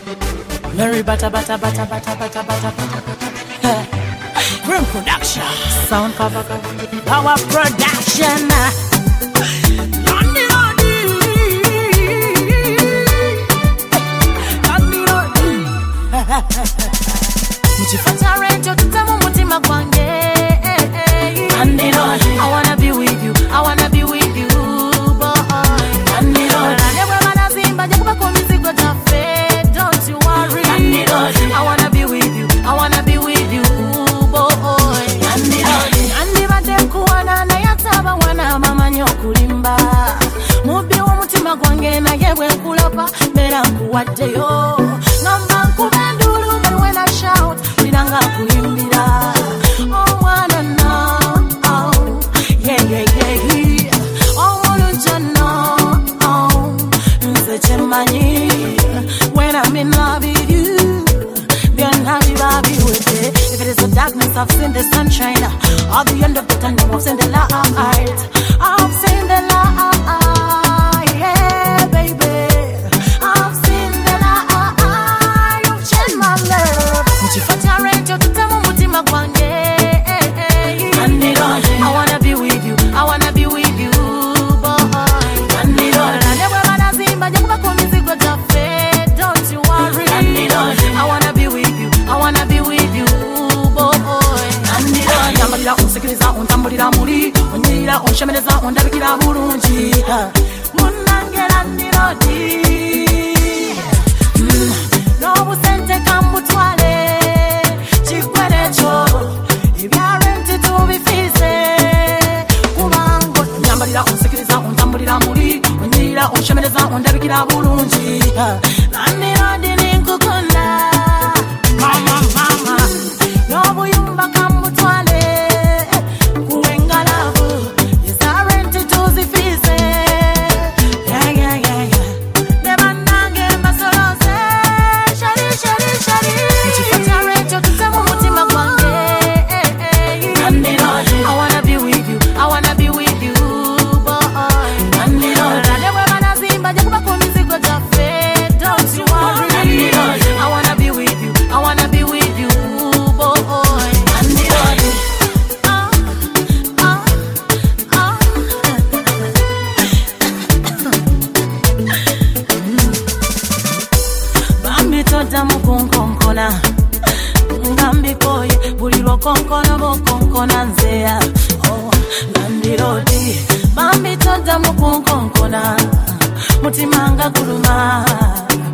Mary Bata Bata Bata Bata Bata Bata Bata. Grim Production. Sound cover. Power Production. Muchifata radio tutamu mutima kwange. I wanna be with you. I wanna be with you, boy. Don't you worry. I wanna be with you. I wanna be with you, boy. Andi badekuwana na yataba wana mama nyokulimba. Mubi wa mutima kwange na yewe kulapa mera kuwateyo. Ngamba kubendulu but when I shout nanga kulimbira. Oh wanna know. Oh yeah yeah yeah. Oh wanna know. Oh nse mani. When I'm in love with you, then I'll be with it. If it is the darkness, I've seen the sunshine. At the end of the tunnel, I've seen the light. I've seen the light, yeah, baby. I've seen the light. You've changed my love. Muchifata radio tutamu mutima kwange. I wanna be with you. I wanna be with you, boy. Don't you worry. I wanna be with you. I wanna be with you, boy. Nyambalira unsikiriza untambulira muri onyira onshemereza ondabikira bulungi munangera ndirodi n'obusente kambutwale kikwerecho ebyarenti tubifize kubango nyambalira unsikiriza untambulira muri onyira onshemereza ondabikira bulungi ndirodi ninkukunda mama mama n'obuyumba kambutwale kuwengalabu izarenti tuzifize yeah yeah yeah yeah nebanange mbasolose shari shari shari muchifata radio tutamu mutima kwange. I wanna be with you. I wanna be with you, boy. Newe banazimba jakuba kumizigo jafe. Don't you worry. I wanna be with you. I wanna be with you, boy. Bambi toda mukunkonkona. Ngambi koye buliro konkona bokonkona nzeya. Oh, nandirodi. Bambi toda mukunkonkona. Mutimanga kuluma.